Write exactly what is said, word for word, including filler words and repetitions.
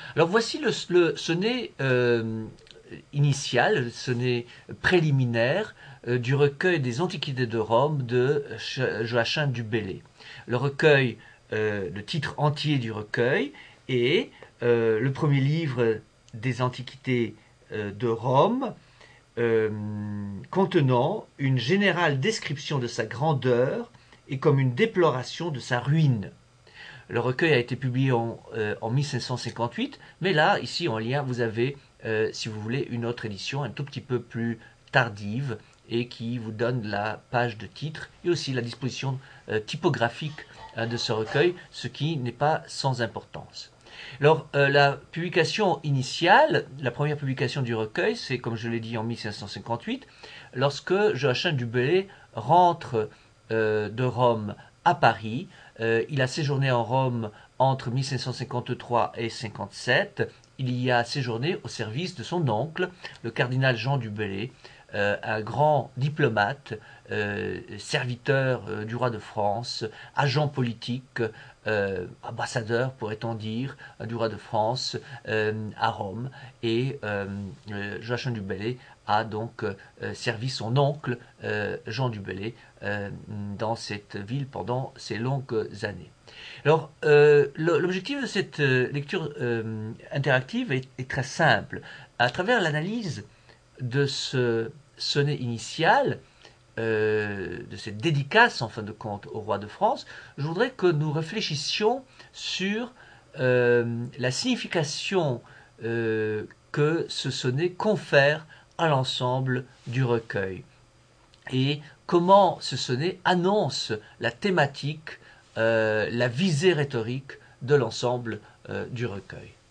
Alors voici le, le sonnet euh, initial, le sonnet préliminaire euh, du recueil des Antiquités de Rome de Joachim du Bellay. Le recueil, euh, le titre entier du recueil est euh, le premier livre des Antiquités euh, de Rome, euh, contenant une générale description de sa grandeur et comme une déploration de sa ruine. Le recueil a été publié en, euh, en mille cinq cent cinquante-huit, mais là, ici en lien, vous avez, euh, si vous voulez, une autre édition un tout petit peu plus tardive et qui vous donne la page de titre et aussi la disposition euh, typographique euh, de ce recueil, ce qui n'est pas sans importance. Alors, euh, la publication initiale, la première publication du recueil, c'est, comme je l'ai dit, en mille cinq cent cinquante-huit, lorsque Joachim du Bellay rentre euh, de Rome à Paris. Euh, il a séjourné en Rome entre mille cinq cent cinquante-trois et cinquante-sept. Il y a séjourné au service de son oncle, le cardinal Jean du Bellay, euh, un grand diplomate, euh, serviteur euh, du roi de France, agent politique, euh, ambassadeur, pourrait-on dire, du roi de France euh, à Rome. Et euh, euh, Joachim du Bellay a donc euh, servi son oncle euh, Jean du Bellay euh, dans cette ville pendant ces longues années. Alors, euh, l'objectif de cette euh, lecture euh, interactive est, est très simple. À travers l'analyse de ce sonnet initial, euh, de cette dédicace en fin de compte au roi de France, je voudrais que nous réfléchissions sur euh, la signification euh, que ce sonnet confère à l'ensemble du recueil et comment ce sonnet annonce la thématique, euh, la visée rhétorique de l'ensemble euh, du recueil.